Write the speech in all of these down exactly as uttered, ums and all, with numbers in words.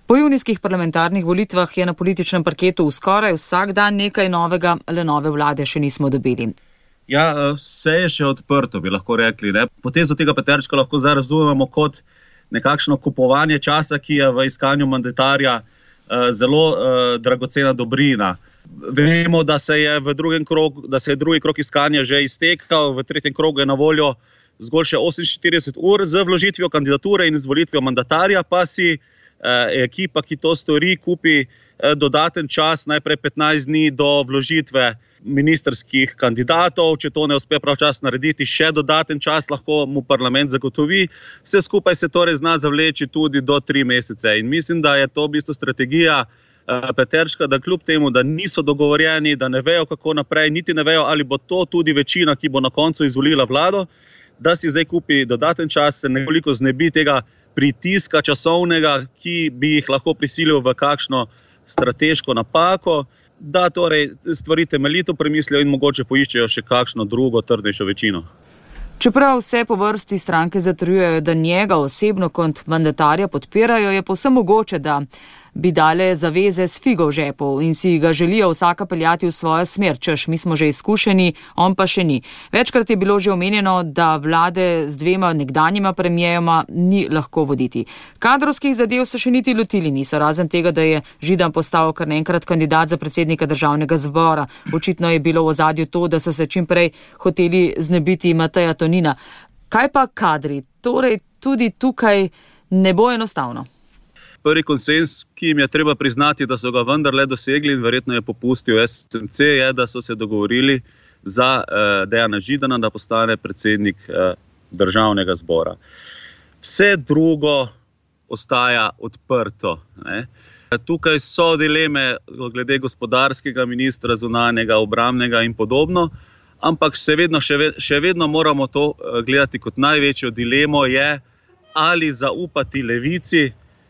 Po junijskih parlamentarnih volitvah je na političnem parketu skoraj vsak dan nekaj novega, le nove vlade še nismo dobili. Ja, vse je še odprto, bi lahko rekli. Ne? Potezo tega Peterčka lahko zdaj razumemo kot nekakšno kupovanje časa, ki je v iskanju mandatarja eh, zelo eh, dragocena dobrina. Vemo, da se je v drugem krog, da se je drugi krog iskanja že iztekal, v tretjem krogu je na voljo zgolj še oseminštirideset ur z vložitvijo kandidature in izvolitvijo mandatarja, pa si ekipa, ki to stori, kupi dodaten čas, najprej petnajst dni do vložitve ministrskih kandidatov, če to ne uspe pravčas narediti, še dodaten čas lahko mu parlament zagotovi. Vse skupaj se torej zna zavleči tudi do tri mesece in mislim, da je to v bistvu strategija Peterčka, da kljub temu, da niso dogovorjeni, da ne vejo, kako naprej, niti ne vejo, ali bo to tudi večina, ki bo na koncu izvolila vlado, da si zdaj kupi dodaten čas, se nekoliko znebi tega pritiska časovnega, ki bi jih lahko prisilil v kakšno strateško napako, da torej stvari temeljito premislijo in mogoče poiščejo še kakšno drugo trdnejšo večino. Čeprav vse po vrsti stranke zatrjujejo, da njega osebno kot mandatarja podpirajo, je povsem mogoče, da bi dale zaveze s figo v žepu in si ga želijo vsaka peljati v svojo smer, češ mi smo že izkušeni, on pa še ni. Večkrat je bilo že omenjeno, da vlade z dvema nekdanjima premijejoma ni lahko voditi. Kadrovskih zadev se še niti lotili niso, razen tega, da je Židan postal kar naenkrat kandidat za predsednika državnega zbora. Očitno je bilo v ozadju to, da so se čim prej hoteli znebiti Mateja Tonina. Kaj pa kadri? Torej tudi tukaj ne bo enostavno. Prvi konsens, ki jim je treba priznati, da so ga vendarle dosegli in verjetno je popustil S M C, je, da so se dogovorili za eh, Dejana Židana, da postane predsednik eh, državnega zbora. Vse drugo ostaja odprto. Ne? Tukaj so dileme glede gospodarskega ministra, zunanjega, obrambnega in podobno, ampak še vedno, še, ved, še vedno moramo to gledati kot največjo dilemo, je ali zaupati levici,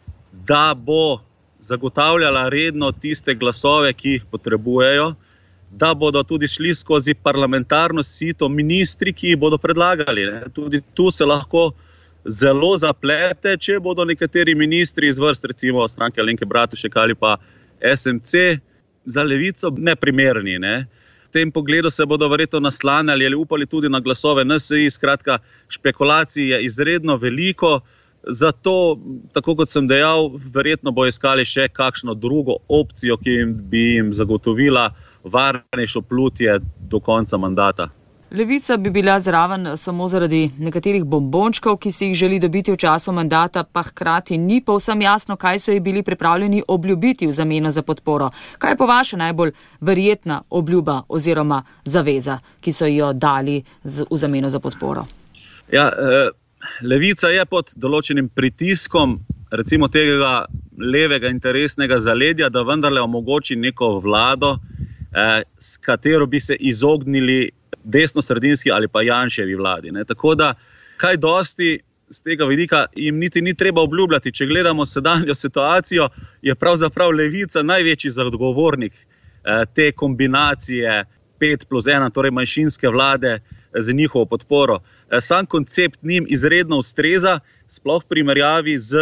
da bo zagotavljala redno tiste glasove, ki jih potrebujejo, da bodo tudi šli skozi parlamentarno sito ministri, ki jih bodo predlagali. Ne. Tudi tu se lahko zelo zaplete, če bodo nekateri ministri iz vrst, recimo stranke Alenke Bratušek ali pa S M C, za levico neprimerni. Ne. V tem pogledu se bodo verjetno naslanjali ali upali tudi na glasove N S I, skratka, špekulacij je izredno veliko. Zato, tako kot sem dejal, verjetno bo iskali še kakšno drugo opcijo, ki jim bi jim zagotovila varnejšo plutje do konca mandata. Levica bi bila zraven samo zaradi nekaterih bombončkov, ki si jih želi dobiti v času mandata, pa hkrati ni povsem jasno, kaj so ji bili pripravljeni obljubiti v zameno za podporo. Kaj je po vaše najbolj verjetna obljuba oziroma zaveza, ki so jo dali v zameno za podporo? Ja, eh... Levica je pod določenim pritiskom, recimo tega levega interesnega zaledja, da vendarle omogoči neko vlado, eh, s katero bi se izognili desno-sredinski ali pa Janševi vladi. Ne. Tako da, kaj dosti z tega vidika jim niti ni treba obljubljati. Če gledamo sedanjo situacijo, je pravzaprav Levica največji zagovornik eh, te kombinacije pet plus ena, torej manjšinske vlade z njihovo podporo. Sam koncept njim izredno ustreza, sploh v primerjavi z,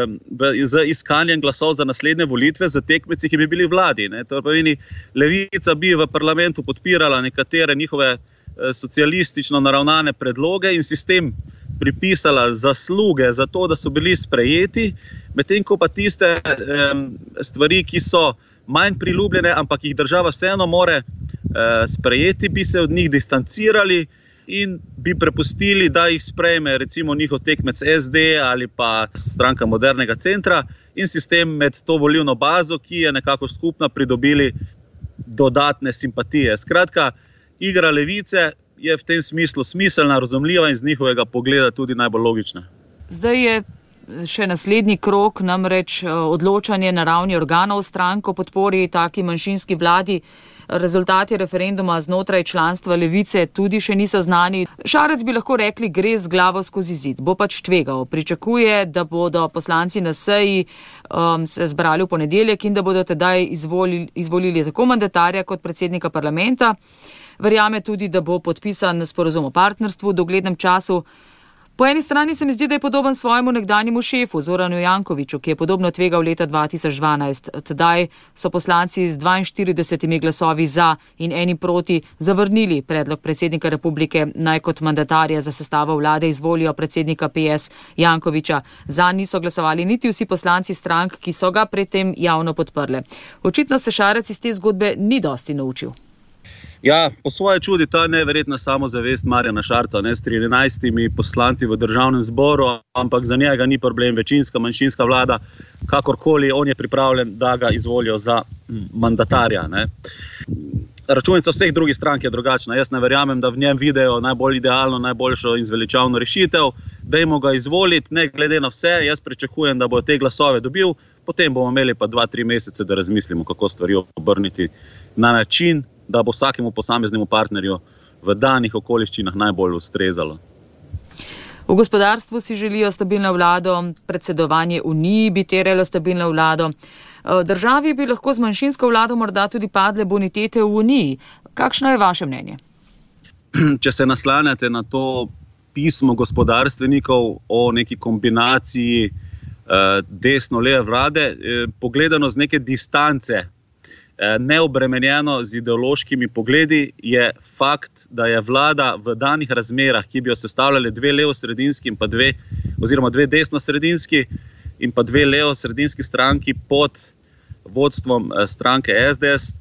z iskanjem glasov za naslednje volitve, za tekmeci, ki bi bili vladi. Ne. To pomeni, Levica bi v parlamentu podpirala nekatere njihove socialistično naravnane predloge in sistem pripisala zasluge za to, da so bili sprejeti, medtem ko pa tiste stvari, ki so manj priljubljene, ampak jih država vseeno more sprejeti, bi se od njih distancirali in bi prepustili, da jih sprejme recimo njihov tekmec S D ali pa stranka Modernega centra in sistem med to volilno bazo, ki je nekako skupna, pridobili dodatne simpatije. Skratka, igra Levice je v tem smislu smiselna, razumljiva in z njihovega pogleda tudi najbolj logična. Zdaj je še naslednji krog, namreč odločanje na ravni organov strank o podpori taki manjšinski vladi. Rezultati referenduma znotraj članstva Levice tudi še niso znani. Šarec bi lahko rekli, gre z glavo skozi zid, bo pač tvegal. Pričakuje, da bodo poslanci na seji um, se zbrali v ponedeljek in da bodo tedaj izvolili, izvolili tako mandatarja kot predsednika parlamenta. Verjame tudi, da bo podpisan sporazum o partnerstvu v doglednem času. Po eni strani se mi zdi, da je podoben svojemu nekdanjemu šefu Zoranu Jankoviću, ki je podobno tvegal leta dva tisoč dvanajst. Tedaj so poslanci z dvainštiridesetimi glasovi za in eni proti zavrnili predlog predsednika republike, naj kot mandatarja za sestavo vlade izvolijo predsednika P S Jankovića. Zanj niso glasovali niti vsi poslanci strank, ki so ga predtem javno podprle. Očitno se Šarec iz te zgodbe ni dosti naučil. Ja, po svoje čudi ta neverjetna samozavest Marjana Šarca, ne, s trinajstimi poslanci v državnem zboru, ampak za njega ni problem večinska, manjšinska vlada, kakorkoli on je pripravljen, da ga izvolijo za mandatarja. Ne. Računica vseh drugih strank je drugačna. Jaz ne verjamem, da v njem vidijo najbolj idealno, najboljšo in zveličavno rešitev, dajmo ga izvoliti, ne glede na vse. Jaz pričakujem, da bo te glasove dobil, potem bomo imeli pa dva, tri mesece, da razmislimo, kako stvari obrniti na način, da bo vsakemu posameznemu partnerju v danih okoliščinah najbolj ustrezalo. V gospodarstvu si želijo stabilno vlado, predsedovanje Uniji bi terjalo stabilno vlado. Državi bi lahko z manjšinsko vlado morda tudi padle bonitete v Uniji. Kakšno je vaše mnenje? Če se naslanjate na to pismo gospodarstvenikov o neki kombinaciji desno-leve vlade, pogledano z neke distance, neobremenjeno z ideološkimi pogledi, je fakt, da je vlada v danih razmerah, ki bi jo sestavljali dve levosredinski in pa dve, oziroma dve desnosredinski in pa dve levosredinski stranki pod vodstvom stranke S D S,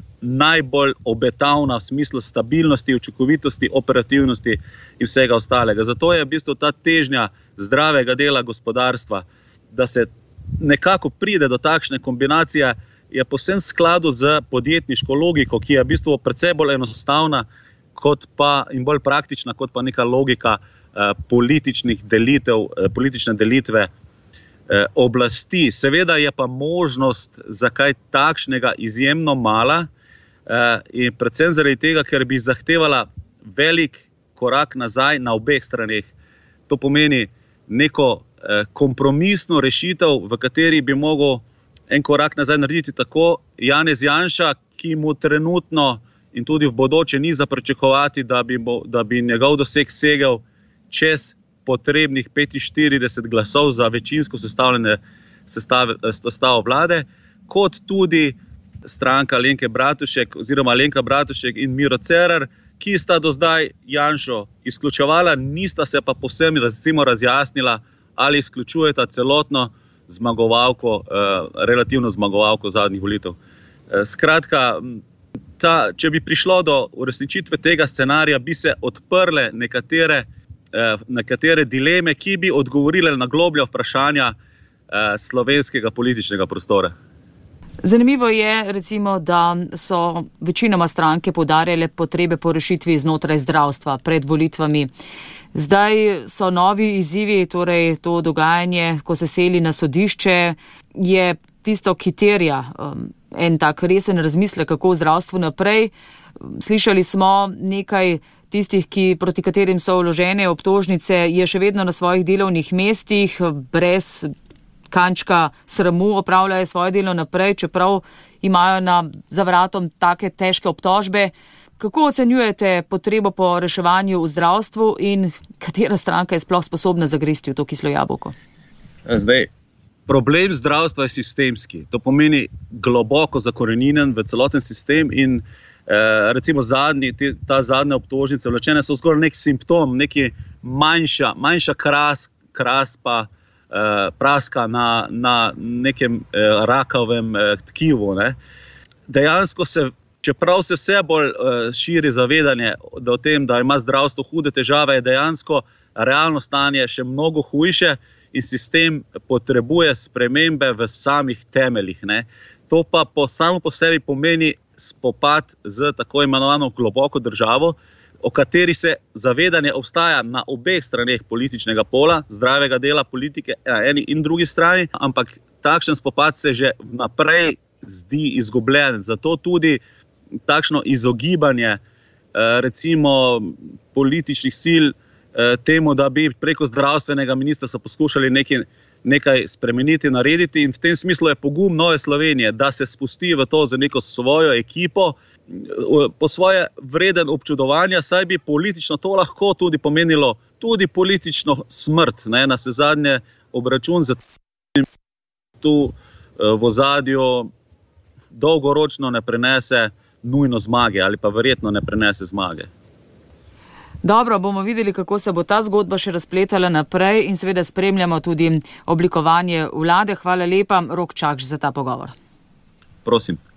najbolj obetavna v smislu stabilnosti, učinkovitosti, operativnosti in vsega ostalega. Zato je v bistvu ta težnja zdravega dela gospodarstva, da se nekako pride do takšne kombinacije, je povsem v skladu z podjetniško logiko, ki je v bistvu precej bolj enostavna kot pa, in bolj praktična, kot pa neka logika eh, političnih delitev, eh, politične delitve eh, oblasti. Seveda je pa možnost za kaj takšnega izjemno mala eh, in predvsem zaradi tega, ker bi zahtevala velik korak nazaj na obeh straneh. To pomeni neko eh, kompromisno rešitev, v kateri bi mogel en korak nazaj narediti tako Janez Janša, ki mu trenutno in tudi v bodoče ni za pričakovati, da bi, bo, da bi njegov doseg segel čez potrebnih petinštirideset glasov za večinsko sestavljene sestave, sestavo vlade, kot tudi stranka Alenke Bratušek oziroma Alenka Bratušek in Miro Cerar, ki sta do zdaj Janšo izključevala, nista se pa povsem recimo razjasnila, ali izključujeta celotno zmagovalko, eh, relativno zmagovalko zadnjih volitev. Eh, skratka, ta, če bi prišlo do uresničitve tega scenarija, bi se odprle nekatere, eh, nekatere dileme, ki bi odgovorile na globlja vprašanja eh, slovenskega političnega prostora. Zanimivo je, recimo, da so večinoma stranke poudarjale potrebe po rešitvi znotraj zdravstva pred volitvami. Zdaj so novi izzivi, torej to dogajanje, ko se seli na sodišče, je tisto, ki terja um, en tak resen razmislek, kako v zdravstvu naprej. Slišali smo nekaj tistih, ki, proti katerim so vložene obtožnice, je še vedno na svojih delovnih mestih, brez kančka sramu opravljajo svoje delo naprej, čeprav imajo na zavratom take težke obtožbe. Kako ocenjujete potrebo po reševanju v zdravstvu in katera stranka je sploh sposobna zagristi v to kislo jabolko? Zdaj, problem zdravstva je sistemski. To pomeni globoko zakorenjen v celoten sistem in eh, recimo zadnji, te, ta zadnje obtožnice vlečene so zgolj nek simptom, neki manjša, manjša kras, kraspa, eh, praska na, na nekem eh, rakavem eh, tkivu. Ne. Dejansko se Čeprav se vse bolj uh, širi zavedanje da o tem, da ima zdravstvo hude težave, je dejansko realno stanje še mnogo hujše in sistem potrebuje spremembe v samih temeljih. Ne. To pa po, samo po sebi pomeni spopad z tako imenovano globoko državo, o kateri se zavedanje obstaja na obeh straneh političnega pola, zdravega dela politike na eni in drugi strani, ampak takšen spopad se že naprej zdi izgubljen. Zato tudi takšno izogibanje recimo političnih sil temu, da bi preko zdravstvenega ministrstva poskušali neki nekaj spremeniti, narediti in v tem smislu je pogum Nove Slovenije, da se spusti v to z neko svojo ekipo, po svoje vreden občudovanja, saj bi politično to lahko tudi pomenilo tudi politično smrt, ne, na vse zadnje obračun za tu v ozadju dolgoročno ne prenese nujno zmage ali pa verjetno ne prenese zmage. Dobro, bomo videli, kako se bo ta zgodba še razpletala naprej in seveda spremljamo tudi oblikovanje vlade. Hvala lepa, Rok Čakš, za ta pogovor. Prosim.